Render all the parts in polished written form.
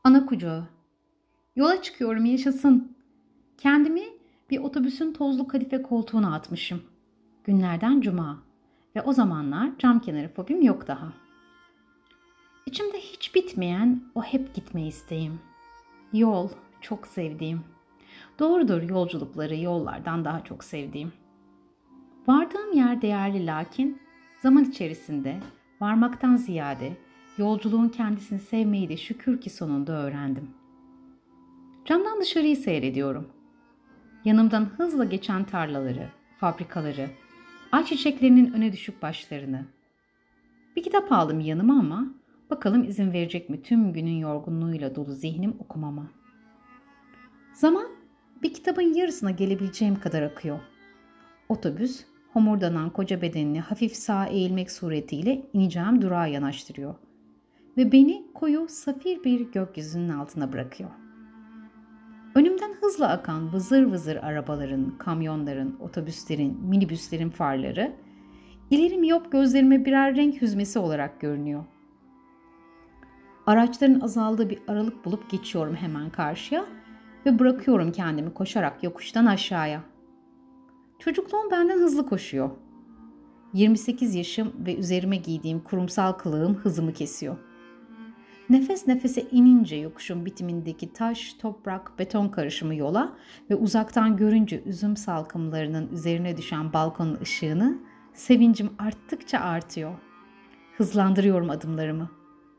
Ana kucağı. Yola çıkıyorum, yaşasın. Kendimi bir otobüsün tozlu kadife koltuğuna atmışım. Günlerden cuma. Ve o zamanlar cam kenarı fobim yok daha. İçimde hiç bitmeyen o hep gitme isteğim. Yol, çok sevdiğim. Doğrudur, yolculukları yollardan daha çok sevdiğim. Vardığım yer değerli, lakin zaman içerisinde varmaktan ziyade yolculuğun kendisini sevmeyi de şükür ki sonunda öğrendim. Camdan dışarıyı seyrediyorum. Yanımdan hızla geçen tarlaları, fabrikaları, ayçiçeklerinin öne düşük başlarını. Bir kitap aldım yanıma ama bakalım izin verecek mi tüm günün yorgunluğuyla dolu zihnim okumama. Zaman bir kitabın yarısına gelebileceğim kadar akıyor. Otobüs homurdanan koca bedenini hafif sağa eğilmek suretiyle ineceğim durağa yanaştırıyor ve beni koyu safir bir gökyüzünün altına bırakıyor. Önümden hızla akan vızır vızır arabaların, kamyonların, otobüslerin, minibüslerin farları ileri miyop gözlerime birer renk hüzmesi olarak görünüyor. Araçların azaldığı bir aralık bulup geçiyorum hemen karşıya ve bırakıyorum kendimi koşarak yokuştan aşağıya. Çocukluğum benden hızlı koşuyor. 28 yaşım ve üzerime giydiğim kurumsal kılığım hızımı kesiyor. Nefes nefese inince yokuşun bitimindeki taş, toprak, beton karışımı yola ve uzaktan görünce üzüm salkımlarının üzerine düşen balkonun ışığını sevincim arttıkça artıyor. Hızlandırıyorum adımlarımı.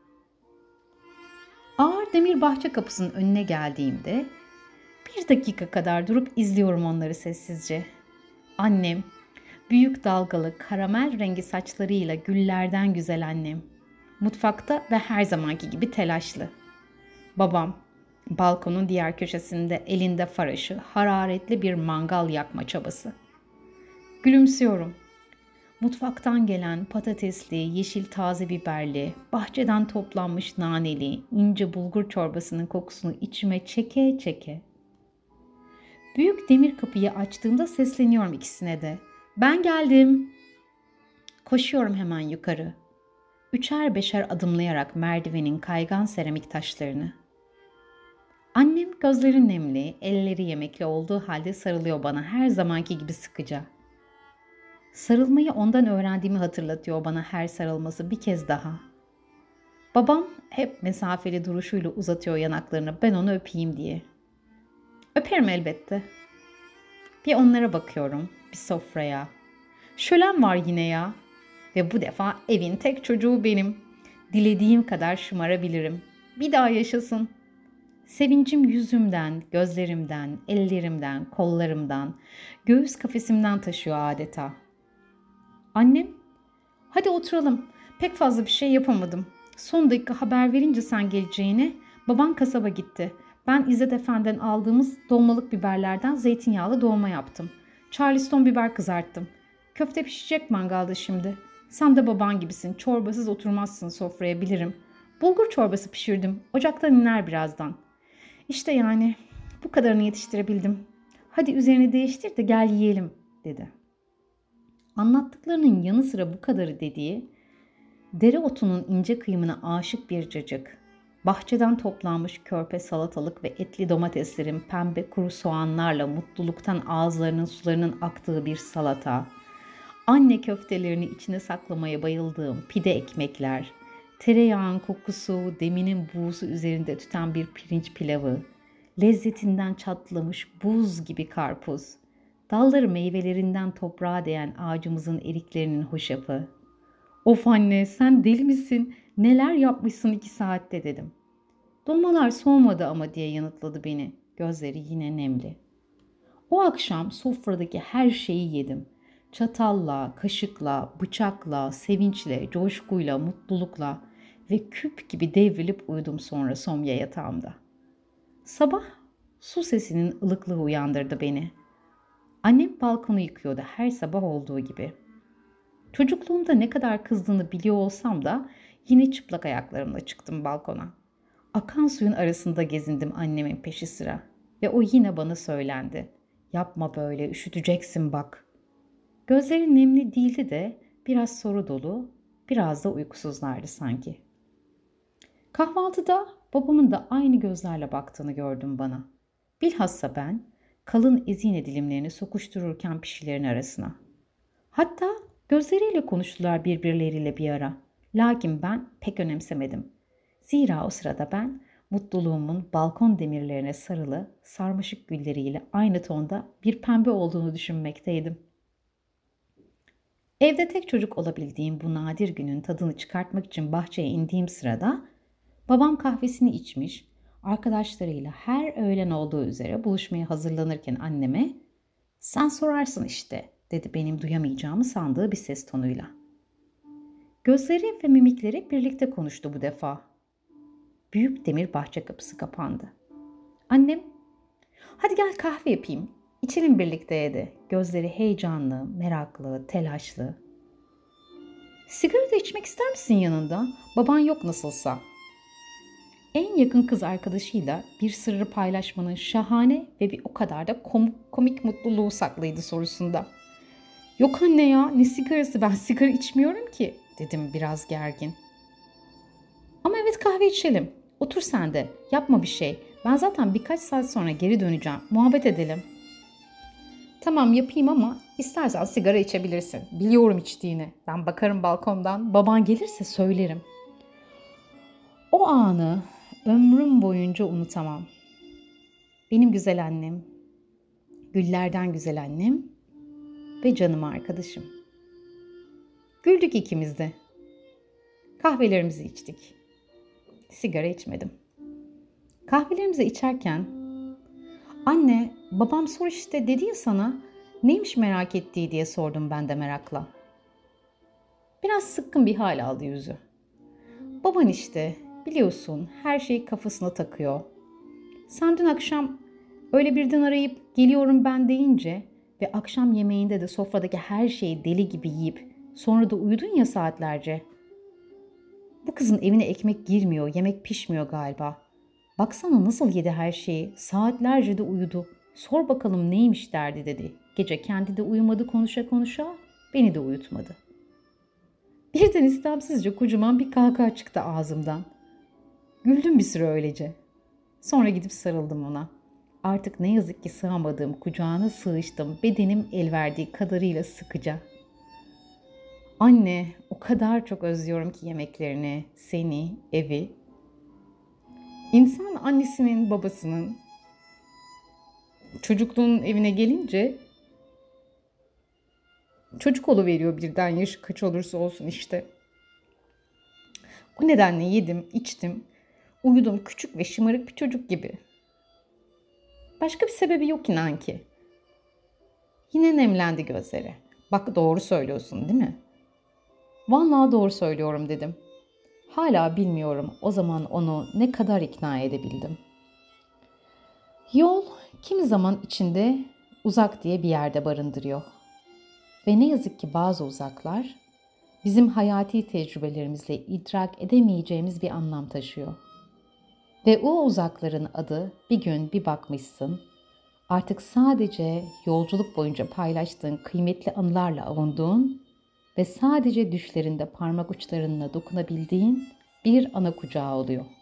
Ağır demir bahçe kapısının önüne geldiğimde bir dakika kadar durup izliyorum onları sessizce. Annem, büyük dalgalı karamel rengi saçlarıyla güllerden güzel annem. Mutfakta ve her zamanki gibi telaşlı. Babam, balkonun diğer köşesinde elinde faraşı, hararetli bir mangal yakma çabası. Gülümsüyorum. Mutfaktan gelen patatesli, yeşil taze biberli, bahçeden toplanmış naneli, ince bulgur çorbasının kokusunu içime çeke çeke. Büyük demir kapıyı açtığımda sesleniyorum ikisine de. Ben geldim. Koşuyorum hemen yukarı. Üçer beşer adımlayarak merdivenin kaygan seramik taşlarını. Annem gözleri nemli, elleri yemekli olduğu halde sarılıyor bana her zamanki gibi sıkıca. Sarılmayı ondan öğrendiğimi hatırlatıyor bana her sarılması bir kez daha. Babam hep mesafeli duruşuyla uzatıyor yanaklarını ben onu öpeyim diye. Öperim elbette. Bir onlara bakıyorum, bir sofraya. Şölen var yine ya. Ve bu defa evin tek çocuğu benim. Dilediğim kadar şımarabilirim. Bir daha yaşasın. Sevincim yüzümden, gözlerimden, ellerimden, kollarımdan, göğüs kafesimden taşıyor adeta. Annem, hadi oturalım. Pek fazla bir şey yapamadım. Son dakika haber verince sen geleceğini, baban kasaba gitti. Ben İzzet Efendi'den aldığımız dolmalık biberlerden zeytinyağlı dolma yaptım. Charleston biber kızarttım. Köfte pişecek mangalda şimdi. Sen de baban gibisin. Çorbasız oturmazsın sofraya bilirim. Bulgur çorbası pişirdim. Ocaktan iner birazdan. İşte yani bu kadarını yetiştirebildim. Hadi üzerini değiştir de gel yiyelim dedi. Anlattıklarının yanı sıra bu kadarı dediği dereotunun ince kıyımına aşık bir cacık, bahçeden toplanmış körpe salatalık ve etli domateslerin pembe kuru soğanlarla mutluluktan ağızlarının sularının aktığı bir salata, anne köftelerini içine saklamaya bayıldığım pide ekmekler, tereyağın kokusu, deminin buğusu üzerinde tüten bir pirinç pilavı, lezzetinden çatlamış buz gibi karpuz, dalları meyvelerinden toprağa değen ağacımızın eriklerinin hoşafı. Of anne sen deli misin? Neler yapmışsın 2 saatte dedim. Dolmalar soğumadı ama diye yanıtladı beni. Gözleri yine nemli. O akşam sofradaki her şeyi yedim. Çatalla, kaşıkla, bıçakla, sevinçle, coşkuyla, mutlulukla ve küp gibi devrilip uyudum sonra somya yatağımda. Sabah su sesinin ılıklığı uyandırdı beni. Annem balkonu yıkıyordu her sabah olduğu gibi. Çocukluğumda ne kadar kızdığını biliyor olsam da yine çıplak ayaklarımla çıktım balkona. Akan suyun arasında gezindim annemin peşi sıra ve o yine bana söylendi. Yapma böyle, üşüteceksin bak. Gözleri nemli değildi de biraz soru dolu, biraz da uykusuzlardı sanki. Kahvaltıda Babamın da aynı gözlerle baktığını gördüm bana. Bilhassa ben kalın ezine dilimlerini sokuştururken pişilerin arasına. Hatta gözleriyle konuştular birbirleriyle bir ara. Lakin ben pek önemsemedim. Zira o sırada ben mutluluğumun balkon demirlerine sarılı sarmaşık gülleriyle aynı tonda bir pembe olduğunu düşünmekteydim. Evde tek çocuk olabildiğim bu nadir günün tadını çıkartmak için bahçeye indiğim sırada babam kahvesini içmiş, arkadaşlarıyla her öğlen olduğu üzere buluşmaya hazırlanırken anneme "Sen sorarsın işte," dedi benim duyamayacağımı sandığı bir ses tonuyla. Gözleri ve mimikleri birlikte konuştu bu defa. Büyük demir bahçe kapısı kapandı. Annem, "Hadi gel kahve yapayım, içelim birlikte," dedi. Gözleri heyecanlı, meraklı, telaşlı. "Sigara da içmek ister misin yanında? Baban yok nasılsa." En yakın kız arkadaşıyla bir sırrı paylaşmanın şahane ve bir o kadar da komik mutluluğu saklıydı sorusunda. "Yok anne ya, ne sigarası, ben sigara içmiyorum ki," dedim biraz gergin. "Ama evet, kahve içelim. Otur sen de, yapma bir şey. Ben zaten birkaç saat sonra geri döneceğim. Muhabbet edelim." "Tamam yapayım ama istersen sigara içebilirsin. Biliyorum içtiğini. Ben bakarım balkondan. Baban gelirse söylerim." O anı ömrüm boyunca unutamam. Benim güzel annem, güllerden güzel annem ve canım arkadaşım. Güldük ikimiz de. Kahvelerimizi içtik. Sigara içmedim. Kahvelerimizi içerken "Anne, babam sor işte dedi ya sana, neymiş merak ettiği," diye sordum ben de merakla. Biraz sıkkın bir hal aldı yüzü. "Baban işte, biliyorsun, her şeyi kafasına takıyor. Sen dün akşam öyle birden arayıp geliyorum ben deyince ve akşam yemeğinde de sofradaki her şeyi deli gibi yiyip sonra da uyudun ya saatlerce. Bu kızın evine ekmek girmiyor, yemek pişmiyor galiba. Baksana nasıl yedi her şeyi, saatlerce de uyudu. Sor bakalım neymiş derdi," dedi. Gece kendi de uyumadı konuşa konuşa, beni de uyutmadı. Birden istemsizce kocaman bir kahkaha çıktı ağzımdan. Güldüm bir süre öylece. Sonra gidip sarıldım ona. Artık ne yazık ki sığamadığım kucağına sığıştım, bedenim el verdiği kadarıyla sıkıca. "Anne, o kadar çok özlüyorum ki yemeklerini, seni, evi." İnsan annesinin, babasının çocukluğun evine gelince çocuk oluveriyor birden, yaşı kaç olursa olsun işte. O nedenle yedim, içtim, uyudum küçük ve şımarık bir çocuk gibi. Başka bir sebebi yok inan ki. Yine nemlendi gözleri. "Bak doğru söylüyorsun değil mi?" "Vallahi doğru söylüyorum," dedim. Hala bilmiyorum o zaman onu ne kadar ikna edebildim. Yol kimi zaman içinde uzak diye bir yerde barındırıyor. Ve ne yazık ki bazı uzaklar bizim hayati tecrübelerimizle idrak edemeyeceğimiz bir anlam taşıyor. Ve o uzakların adı bir gün bir bakmışsın, artık sadece yolculuk boyunca paylaştığın kıymetli anılarla avunduğun ve sadece düşlerinde parmak uçlarınla dokunabildiğin bir ana kucağı oluyor.